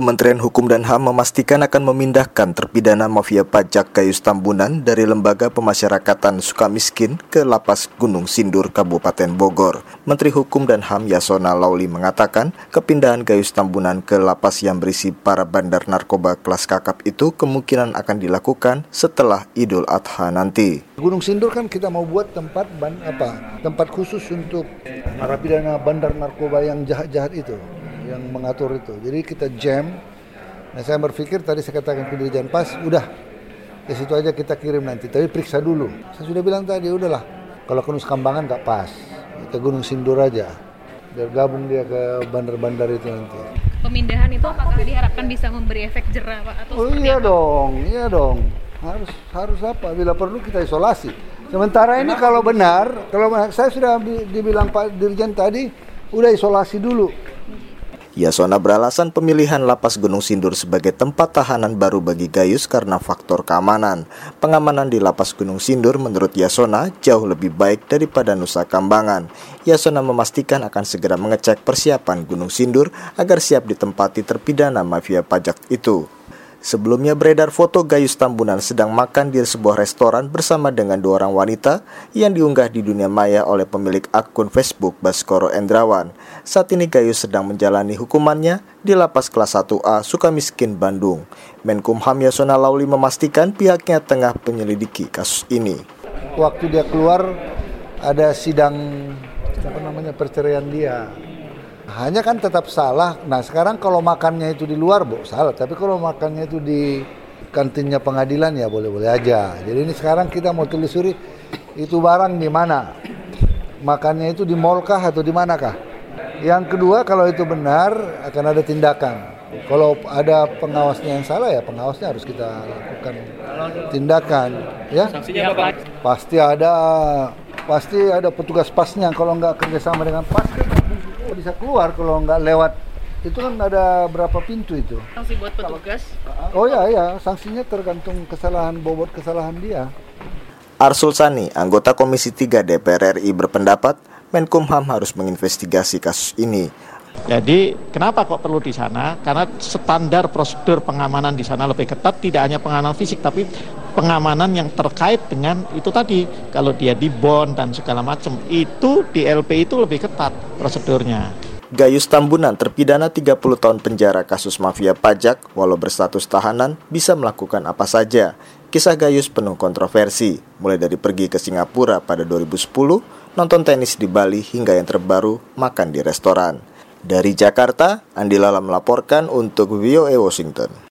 Kementerian Hukum dan HAM memastikan akan memindahkan terpidana mafia pajak Gayus Tambunan dari Lembaga Pemasyarakatan Sukamiskin ke Lapas Gunung Sindur, Kabupaten Bogor. Menteri Hukum dan HAM Yasona Lauli mengatakan kepindahan Gayus Tambunan ke lapas yang berisi para bandar narkoba kelas kakap itu kemungkinan akan dilakukan setelah Idul Adha nanti. Gunung Sindur kan kita mau buat tempat khusus untuk narapidana bandar narkoba yang jahat-jahat itu, yang mengatur itu. Jadi kita jam. Nah, saya berpikir tadi saya katakan ke Dirjen Pas, udah ke situ aja kita kirim nanti. Tapi periksa dulu. Saya sudah bilang tadi, udahlah. Kalau ke Nusa Kambangan nggak pas, kita Gunung Sindur aja. Biar gabung dia ke bandar-bandar itu nanti. Pemindahan itu apakah diharapkan bisa memberi efek jera, Pak? Atau iya dong. Harus apa? Bila perlu kita isolasi. Sementara ini kalau benar, saya sudah dibilang Pak Dirjen tadi, udah isolasi dulu. Yasona beralasan pemilihan Lapas Gunung Sindur sebagai tempat tahanan baru bagi Gayus karena faktor keamanan. Pengamanan di Lapas Gunung Sindur menurut Yasona jauh lebih baik daripada Nusa Kambangan. Yasona memastikan akan segera mengecek persiapan Gunung Sindur agar siap ditempati terpidana mafia pajak itu. Sebelumnya beredar foto Gayus Tambunan sedang makan di sebuah restoran bersama dengan 2 orang wanita yang diunggah di dunia maya oleh pemilik akun Facebook Baskoro Endrawan. Saat ini Gayus sedang menjalani hukumannya di Lapas Kelas 1A Sukamiskin, Bandung. Menkumham Yasona Lauli memastikan pihaknya tengah menyelidiki kasus ini. Waktu dia keluar ada sidang perceraian dia. Hanya kan tetap salah. Nah sekarang kalau makannya itu di luar, salah. Tapi kalau makannya itu di kantinnya pengadilan ya boleh-boleh aja. Jadi ini sekarang kita mau telusuri itu barang di mana. Makannya itu di mall kah atau di manakah? Yang kedua, kalau itu benar akan ada tindakan. Kalau ada pengawasnya yang salah ya pengawasnya harus kita lakukan tindakan. Ya. Sanksinya apa? Pasti ada petugas pasnya. Kalau nggak kerjasama dengan pas bisa keluar kalau nggak lewat. Itu kan ada berapa pintu itu. Sanksi buat petugas? Oh ya, sanksinya tergantung bobot kesalahan dia. Arsul Sani, anggota Komisi 3 DPR RI berpendapat Menkumham harus menginvestigasi kasus ini. Jadi kenapa kok perlu di sana? Karena standar prosedur pengamanan di sana lebih ketat, tidak hanya pengamanan fisik tapi pengamanan yang terkait dengan itu tadi. Kalau dia di bond dan segala macam, itu di LP itu lebih ketat prosedurnya. Gayus Tambunan terpidana 30 tahun penjara kasus mafia pajak, walau berstatus tahanan bisa melakukan apa saja. Kisah Gayus penuh kontroversi, mulai dari pergi ke Singapura pada 2010, nonton tenis di Bali hingga yang terbaru makan di restoran. Dari Jakarta, Andi Lala melaporkan untuk VOA Washington.